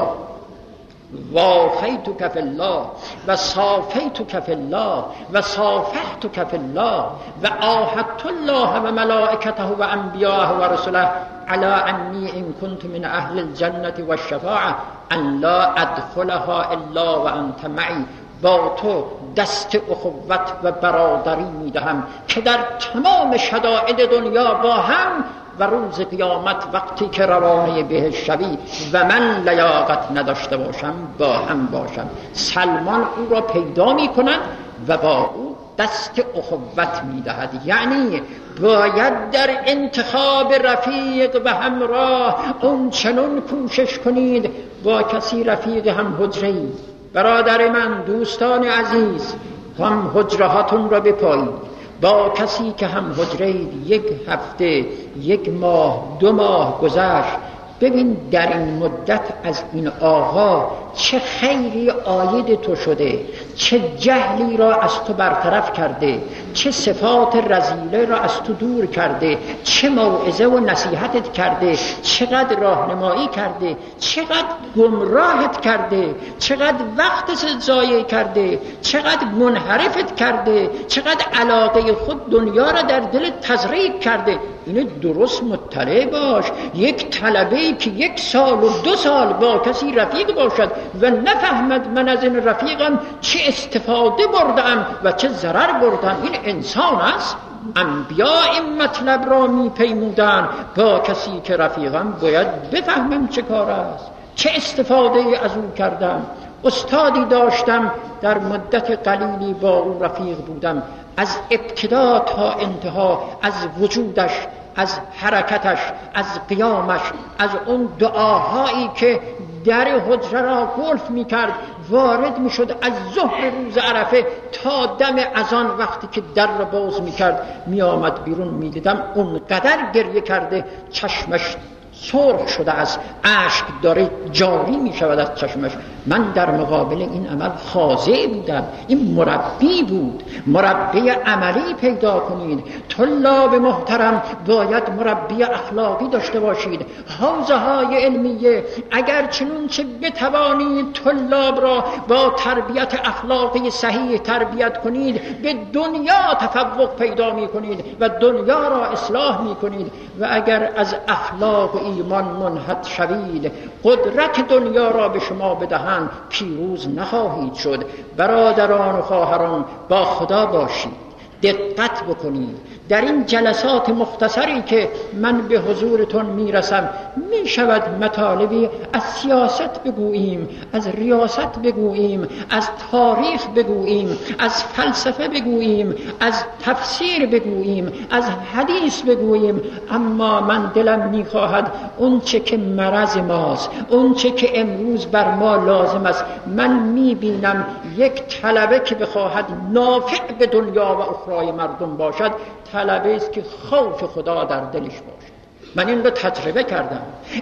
و آخیتک فی الله و صافیتک فی الله و صافحتک فی الله و آهدت الله و ملائکته و انبیاءه و رسله علی انی ان کنت من اهل الجنة و الشفاعة ان لا ادخلها الا و انت معی. با تو دست اخوت و برادری میدهم که در تمام شدائد دنیا با هم و روز قیامت وقتی که روانه بهشت شوی و من لیاقت نداشته باشم با هم باشم. سلمان او را پیدا می کند و با او دست اخوت می دهد. یعنی باید در انتخاب رفیق و همراه اون چنون کوشش کنید با کسی رفیق هم حجری. برادر من، دوستان عزیز، هم حجره هاتون را بپایید با کسی که هم حجرید. یک هفته، یک ماه، دو ماه گذشت، ببین در این مدت از این آقا چه خیری عاید تو شده، چه جهلی را از تو برطرف کرده، چه صفات رذیله را از تو دور کرده، چه موعظه و نصیحتت کرده، چقدر راهنمایی کرده، چقدر گمراهت کرده، چقدر وقتت ضایع کرده، چقدر منحرفت کرده، چقدر علاقه خود دنیا را در دل تزریق کرده. اینو درست مطلع باش. یک طلبه‌ای که یک سال و دو سال با کسی رفیق باشد و نفهمد من از این رفیقم چه استفاده بردم و چه ضرر بردم، این انسان است. انبیا این مطلب را می پیمودن، با کسی که رفیقم باید بفهمم چه کار است، چه استفاده از او کردم. استادی داشتم، در مدت قلیلی با او رفیق بودم، از ابتدا تا انتها، از وجودش، از حرکتش، از قیامش، از اون دعاهایی که در حجره را گلف می کرد وارد می شد، از ظهر روز عرفه تا دم اذان وقتی که در را باز می کرد می آمد بیرون، می دیدم اونقدر گریه کرده چشمش سرخ شده است، اشک داره جاری می شود از چشمش. من در مقابل این عمل خاضع بودم. این مربی بود. مربی عملی پیدا کنید. طلاب محترم باید مربی اخلاقی داشته باشید. حوزه های علمیه اگر چنون چه بتوانید طلاب را با تربیت اخلاقی صحیح تربیت کنید، به دنیا تفوق پیدا می کنید و دنیا را اصلاح می کنید. و اگر از اخلاق و ایمان منحط شوید، قدرت دنیا را به شما بدهند، پیروز نخواهید شد. برادران و خواهران، با خدا باشید، دقت بکنید. در این جلسات مختصری که من به حضورتون میرسم، میشود مطالبی از سیاست بگوییم، از ریاست بگوییم، از تاریخ بگوییم، از فلسفه بگوییم، از تفسیر بگوییم، از حدیث بگوییم، اما من دلم میخواهد اون چه که مرض ماست، اون چه که امروز بر ما لازم است. من میبینم یک طلبه که بخواهد نافع به دنیا و اخرای مردم باشد، طلبه است که خوف خدا در دلش باشد. من این رو تجربه کردم.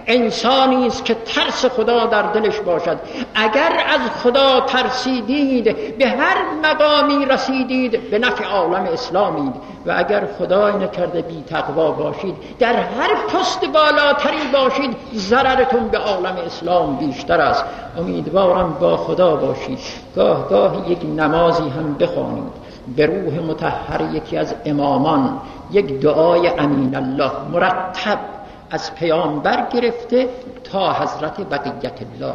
انسانی است که ترس خدا در دلش باشد. اگر از خدا ترسیدید، به هر مقامی رسیدید، به نفع عالم اسلامید. و اگر خدای نکرده بی تقوا باشید، در هر پست بالاتری باشید، ضررتون به عالم اسلام بیشتر است. امیدوارم با خدا باشید. گاه گاه یک نمازی هم بخوانید به روح مطهر یکی از امامان، یک دعای امین الله مرتب از پیامبر گرفته تا حضرت بقیت الله،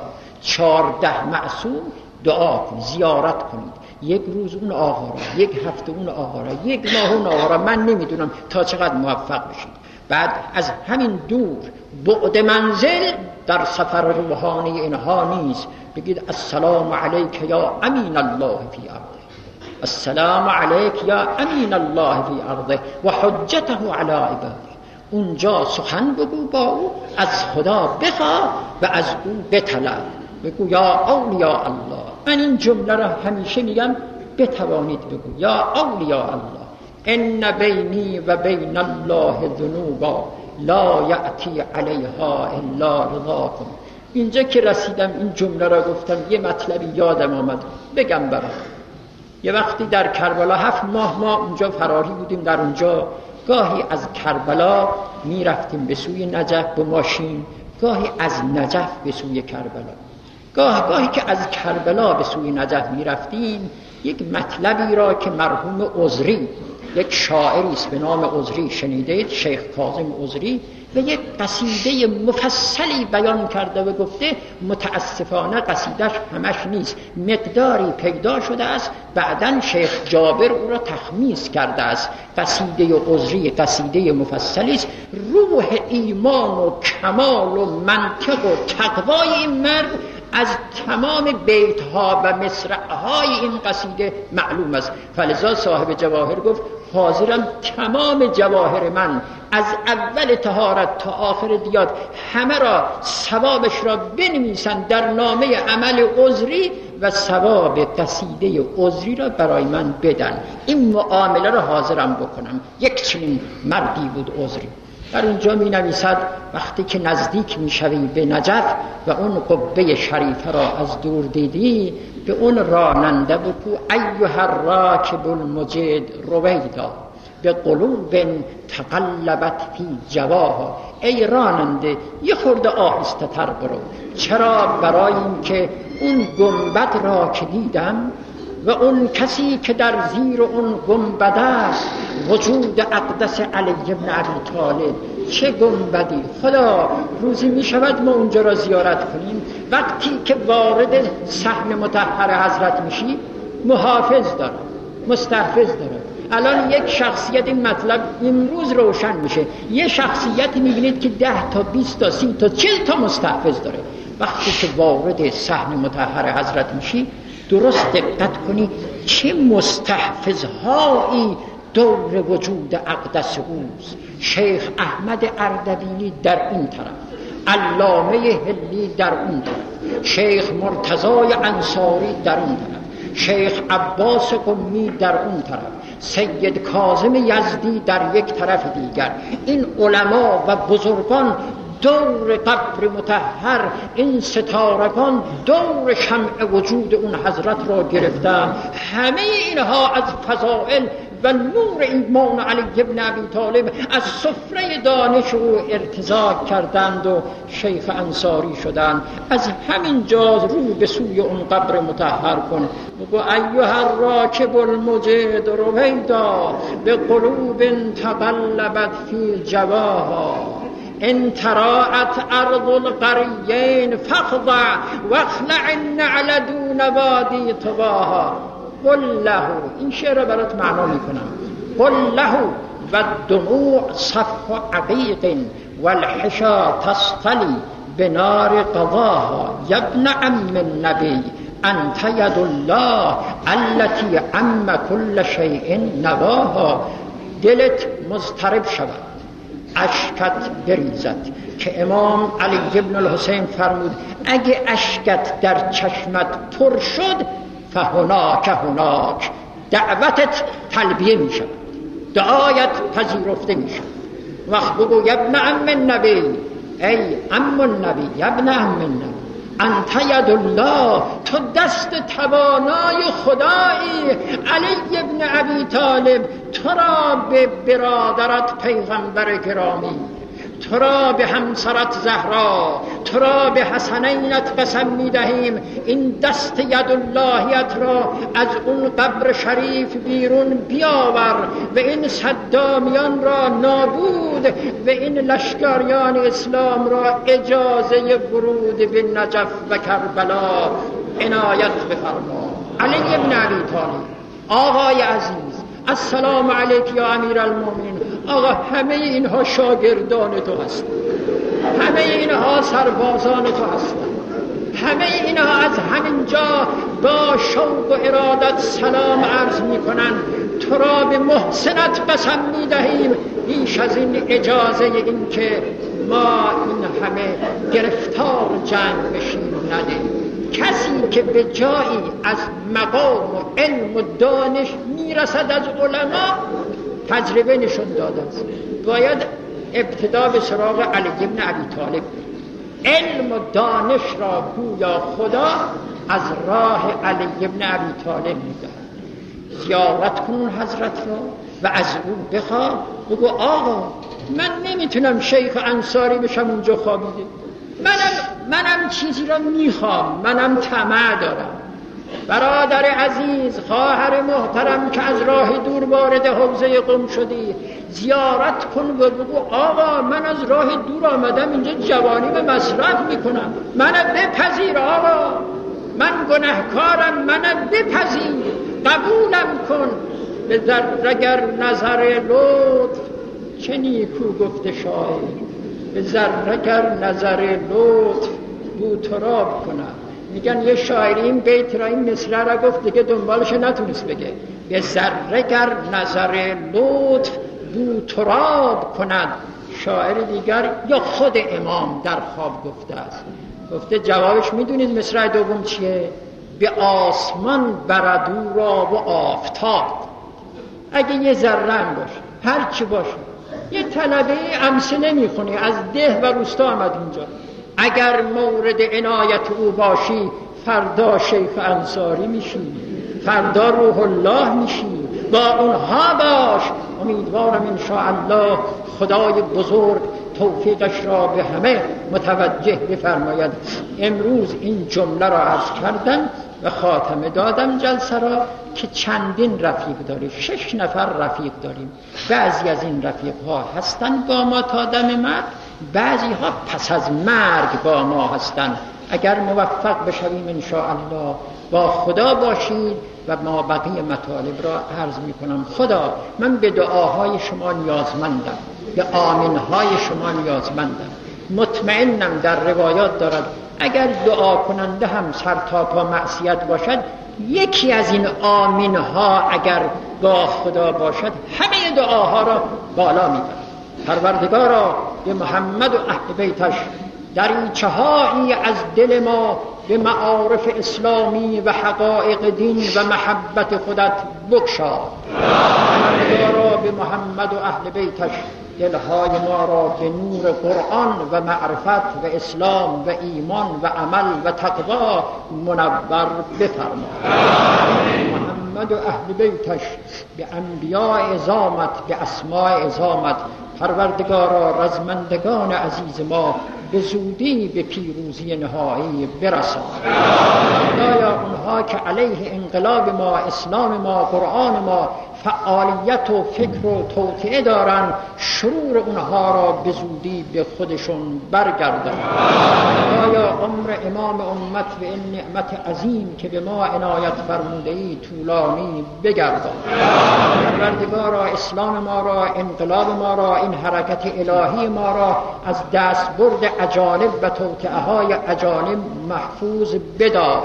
چهارده معصوم دعا کنید، زیارت کنید. یک روز اون آقا را، یک هفته اون آقا را، یک ماه اون آقا را. من نمیدونم تا چقدر موفق بشید. بعد از همین دور بعد منزل در سفر روحانی اینها نیست. بگید السلام علیک یا امین الله فی ارضه، السلام علیک یا امین الله فی ارضه و حجته علی عباده. اونجا سخن بگو با او، از خدا بخواه و از او بطلب. بگو یا اولیاء الله. من این جمله را همیشه میگم، بتوانید بگو یا اولیاء الله، ان بینی و بین الله ذنوبا لا یأتی علیها الا رضاکم. اینجا که رسیدم این جمله را گفتم، یه مطلبی یادم آمد بگم برام. یه وقتی در کربلا هفت ماه ما اونجا فراری بودیم. در اونجا گاهی از کربلا می رفتیم به سوی نجف با ماشین، گاهی از نجف به سوی کربلا. گاه گاهی که از کربلا به سوی نجف می رفتیم، یک مطلبی را که مرحوم عذری، یک شاعری است به نام عذری، شنیدید؟ شیخ کاظم عذری، و یک قصیده مفصلی بیان کرده و گفته متاسفانه قصیدش همش نیست، مقداری پیدا شده است. بعداً شیخ جابر او را تخمیس کرده است. قصیده عذری قصیده مفصلی است. روح ایمان و کمال و منطق و تقوای این مرد از تمام بیتها و مصرعهای این قصیده معلوم است. فلذا صاحب جواهر گفت حاضرم تمام جواهر من از اول طهارت تا آخر دیات همه را ثوابش را بنویسن در نامه عمل عذری و ثواب قصیده عذری را برای من بدن. این معامله را حاضرم بکنم. یک چنین مردی بود عذری. در اینجا می نویسد وقتی که نزدیک می شوی به نجف و اون قبه شریفه را از دور دیدی، به اون راننده بگو ایها الراکب المجد رویدا به قلوب تقلبت فی جواها، ای راننده یه خورده آهسته تر برو. چرا؟ برای این که اون گنبد را که دیدم و اون کسی که در زیر اون گنبد است وجود اقدس علی ابن ابی طالب. چه گنبدی؟ خدا روزی می شود ما اونجا را زیارت کنیم. وقتی که وارد صحن مطهر حضرت میشی محافظ داره، مستحفظ داره. الان یک شخصیت، این مطلب امروز روشن میشه، یه شخصیتی میبینید که ده تا بیست تا سی تا چل تا مستحفظ داره. وقتی که وارد صحن مطهر حضرت میشی درست دقت کنی چه مستحفظهایی دور وجود اقدس اوست. شیخ احمد اردبیلی در این طرف، علامه هلی در اون طرف، شیخ مرتضای انصاری در اون طرف، شیخ عباس قمی در اون طرف، سید کاظم یزدی در یک طرف دیگر. این علما و بزرگان دور قبر مطهر، این ستارگان دور شمع وجود اون حضرت را گرفتن. همه اینها از فضائل و نور ایمان علی ابن ابی طالب از سفره دانش او ارتزاق کردند و شیخ انصاری شدند. از همین جا رو به سوی اون قبر مطهر کن، بگو ایها الراکب المجد رویدا به قلوب تقلبت فی جواها ان تراعت ارض القریین فاخضع واخلع النعل دون وادی طواها. قل له، این شعر رو برات معنا میکنم. قل له و الدموع صف عقیق والحشا تصطلی بنار قضاها یا ابن عم النبی انت ید الله التي عم كل شیء نواها. دلت مضطرب شود، اشکت بریزد، که امام علی ابن الحسین فرمود اگه اشکت در چشمت پر شد فهناک هناک دعوتت تلبیه می شود، دعایت پذیرفته می شود. وقت بگو یا ابن عم النبی، ای عم النبی، یا ابن عم النبی انت ید الله، تو دست توانای خدایی. علی ابن ابی طالب تو را به برادرت پیغمبر گرامی، تو را به همسرت زهرا، تو را به حسنینت قسم می دهیم این دست ید اللهیت را از اون قبر شریف بیرون بیاور و این صدامیان را نابود و این لشکریان اسلام را اجازه ورود به نجف و کربلا عنایت بفرما. علی ابن ابی طالب، آقای عزیز، السلام علیک یا امیر المومنین. آقا همه اینها شاگردان تو هستند، همه اینها سربازان تو هستند، همه اینها از همین جا با شوق و ارادت سلام عرض می کنند. تو را به محسنت قسم می دهیم بیش از این اجازه این که ما این همه گرفتار جنگ بشیم ندهیم. کسی که به جایی از مقام و علم و دانش میرسد از علما تجربه نشون داده است. باید ابتدا به سراغ علی ابن ابی طالب. علم و دانش را گویا خدا از راه علی ابن ابی طالب میدهد. زیارت کن حضرت را و از او بخواه. بگو آقا من نمیتونم شیخ انصاری بشم اونجا خوابیده، منم منم چیزی را میخوام، منم طمع دارم. برادر عزیز، خواهر محترم که از راه دور وارد حوزه قم شدی، زیارت کن و بگو آقا من از راه دور آمدم اینجا جوانی به مصرف میکنم، منم بپذیر آقا، من گناهکارم، منم بپذیر، قبولم کن. به ذره‌گر نظر لطف، چه نیکو گفته شاعر، به ذره‌گر نظر لطف بوتراب کنم. میگن یه شاعری این بیت را، این مصرع را گفت دیگه دنبالش نتونست بگه. به ذره‌گر نظر لطف بوتراب کند. شاعر دیگر یا خود امام در خواب گفته است. گفته جوابش میدونید مصرع دوم چیه؟ به آسمان بردو را و آفتاب. اگه یه ذره هم باشه، هر چی باشه، یه طلبه امسی نمیخونه، از ده و روستا آمد اینجا. اگر مورد عنایت او باشی فردا شیخ انصاری میشی، فردا روح الله میشی، با اونها باش. امیدوارم انشاءالله خدای بزرگ توفیقش را به همه متوجه بفرماید. امروز این جمله را عرض کردم و خاتمه دادم جلسه را که چندین رفیق داریم، شش نفر رفیق داریم. بعضی از این رفیق ها هستند با ما تا دم مرگ، بعضی ها پس از مرگ با ما هستند. اگر موفق بشویم انشاءالله با خدا باشید و ما بقیه مطالب را عرض می کنم. خدا من به دعاهای شما نیازمندم، به آمینهای شما نیازمندم. مطمئنم در روایات دارد اگر دعا کننده هم سر تا پا معصیت باشد، یکی از این آمینها اگر با خدا باشد همه دعاها را بالا می برد. پروردگارا به محمد و اهل بیتش دریچه هایی از دل ما به معارف اسلامی و حقایق دین و محبت خودت بگشا. پروردگارا به محمد و اهل بیتش دلهای ما را به نور قرآن و معرفت و اسلام و ایمان و عمل و تقوا منور بفرما. محمد و اهل بیتش به انبیاء عظامت، به اسماء عظامت، پروردگارا رزمندگان عزیز ما به زودی به پیروزی نهایی برسان. خدایا اونها که علیه انقلاب ما، اسلام ما، قرآن ما فعالیت و فکر و توطئه دارن، شرور اونها را به زودی به خودشون برگردان. خدایا عمر امام امت و این نعمت عظیم که به ما عنایت فرموده ای طولانی بگردان. پروردگارا اسلام ما را، انقلاب ما را، این حرکت الهی ما را از دست برد اجانب و توطئه های اجانب محفوظ بدار.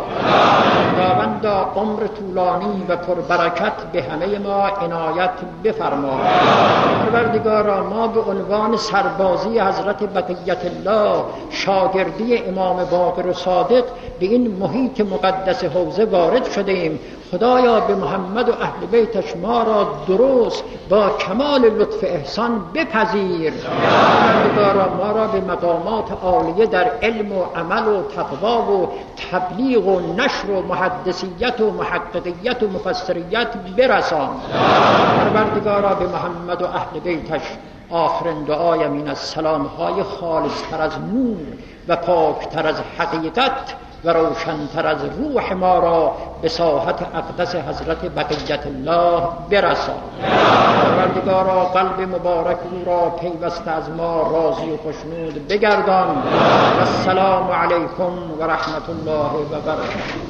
خداوندا عمر طولانی و پربرکت به همه ما عنایت بفرما. پروردگارا ما به عنوان سربازی حضرت بقیت الله، شاگردی امام باقر و صادق به این محیط مقدس حوزه وارد شدیم. خدایا به محمد و اهل بیتش ما را درست با کمال لطف احسان بپذیر. پروردگارا ما را به مقامات عالیه در علم و عمل و تقوا و تبلیغ و نشر و محدثیت و محققیت و مفسریت برسان. پروردگارا به محمد و اهل بیتش آخرین دعایم این از سلامهای خالص تر از نور و پاک تر از حقیقت و روشن‌تر از روح ما را به ساحت اقدس حضرت بقیت الله برسان. پروردگارا قلب مبارک او را پیوسته از ما راضی و خوشنود بگردان. السلام علیکم و رحمت الله و برکاته.